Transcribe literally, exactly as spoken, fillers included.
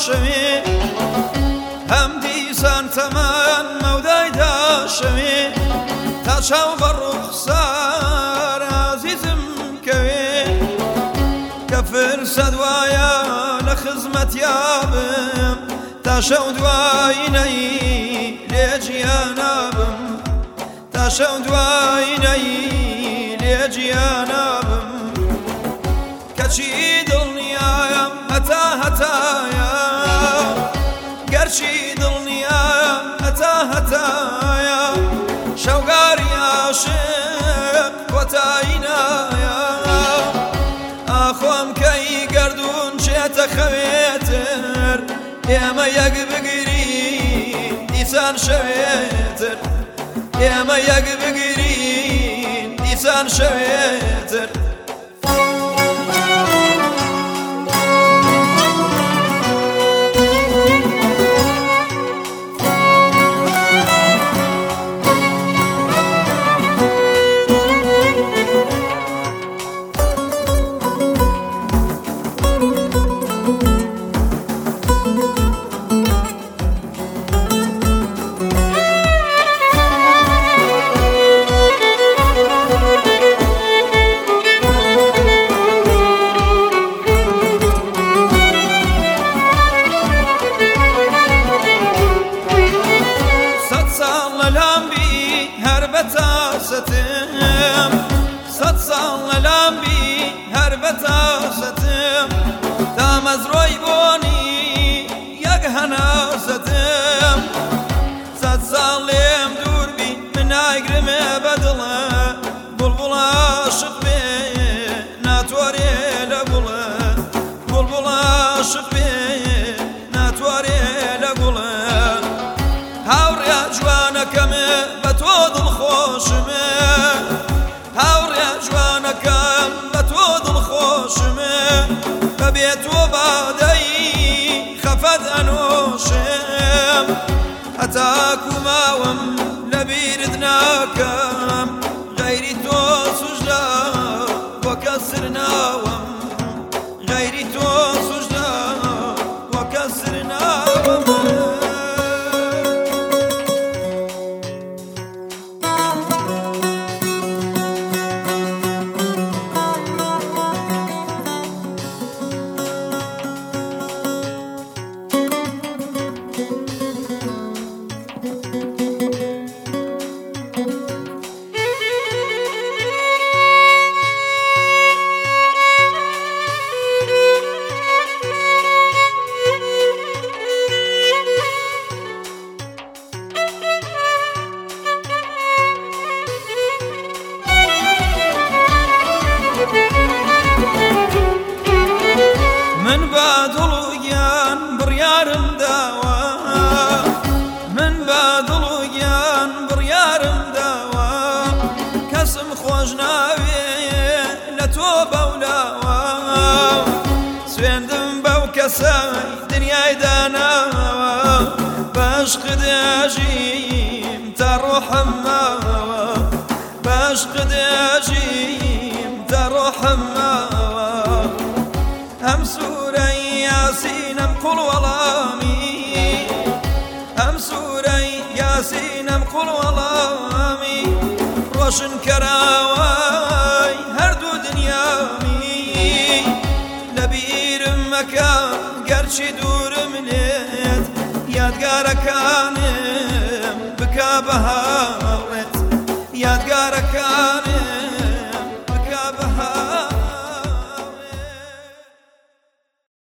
شەوێ هەم دیسان تەمان مەودایدا شەوێ تا چاو بە ڕوخسار عەزیزم کەوێ کە فرسەت وایە لە خزمەتیا بم تا شەو دوایینەی لێ گیانە بم تا شەو دوایینەی لێ گیانە بم کەچی دڵنیایم هەتا هەتایە گەرچی دڵنیایم هەتا هەتایە شەوگاری عاشق کۆتایی نایە ئاخۆم کەی گەردوون چێتە خەوێتر ئێمە یەک بگرین دیسان شەوێتر ئێمە یەک بگرین دیسان شەوێتر بەتاسەتم سەد ساڵ لەلام بی هەر بەتاسەتم تا مەزرۆی بۆنی یەک هەناسەتم سەد ساڵ لێم دوور بی من نایگرمێ بەدڵە بوڵبوڵ عاشق بێ ناتوارێ لە گوڵە بوڵبوڵ عاشق بێ ناتوارێ لە گوڵە هاوڕیا جوانەکەمێ بە تۆ دڵخۆشمێ هاوڕیا جوانەکەم بە تۆ دڵخۆشمێ بەبێ تۆ بادەی خەفەت ئەنۆشم هەتاکو ماوەم لە بیرت ناکەم غەیری تۆ سوژدە بۆ کەسر ناوەم غەیری تۆ سوژدە بۆ کەسر ناوەم من بادڵ و گیان بڕیارم داوە من بادڵ و گیان بڕیارم داوە کەسم خۆش ناوێ لە تۆ بەولاوە سوێندم بەو کەسەی دنیای داناوە بەعشق دەژیم تا ڕۆحم ماوە بەعشق دەژیم تا ڕۆحم ماوە ئەم سوورەی یاسینەم قوڵ وەڵامی ئەم سوورەی یاسینەم قوڵ وەڵامی ڕۆشن کەراوای هەردوو دنیامی لە بیرم مەکە گەرچی دوورم لێت یادگارەکانم بکا بە هاوڵێت یادگارەکانم